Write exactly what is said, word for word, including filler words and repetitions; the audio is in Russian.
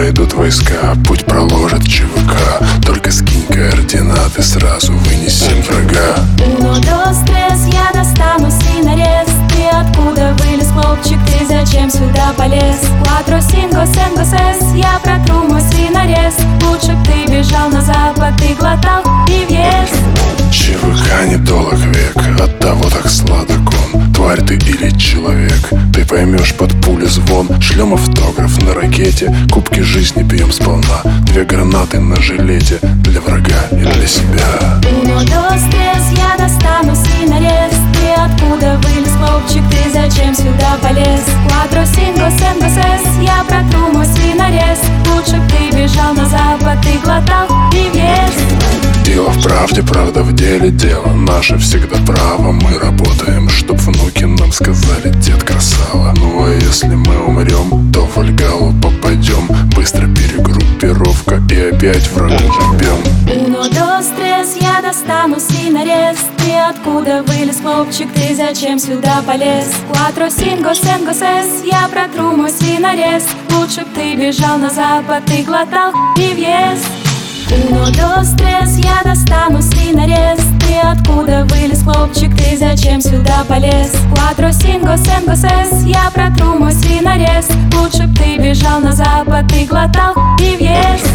пройдут войска, путь проложит ЧВК. Только скинь координаты, сразу вынесем врага. Uno, dos, tres, я достану свинорез. Ты откуда вылез, хлопчик, ты зачем сюда полез? Cuatro, cinco, cinco, seis, я протру мой свинорез. Лучше б ты бежал на запад, ты глотал и въезд. ЧВК недолог век, оттого так сладок он. Тварь ты или человек, ты поймешь под пули звон. Шлем автограф на ракете, кубки жизни пьем сполна. Две гранаты на жилете, для врага и для себя. Uno, dos, tres, я достану свинорез. Ты откуда вылез, хлопчик, ты зачем сюда полез? Cuatro, cinco, cinco, seis, я протру мой свинорез. Лучше б ты бежал на запад, ты глотал и въезд. Дело в правде, правда в деле, дело наше всегда право. Мы работаем, чтоб внуки нам сказали: дед красава. Ну а если мы умрем, то в Ольгалу попадем. Быстро перегруппировка и опять врага бьем. Uno, dos, tres, я достану свинорез. Ты откуда вылез, хлопчик, ты зачем сюда полез? Cuatro, cinco, cinco, seis, я протру мой свинорез. Лучше б ты бежал на запад, ты глотал и въезд. Uno, dos, tres, я достану свинорез. Ты откуда вылез, хлопчик, ты зачем сюда полез? Cuatro, cinco, cinco, seis, я протру мой свинорез. Лучше б ты бежал на запад, ты глотал и въезд.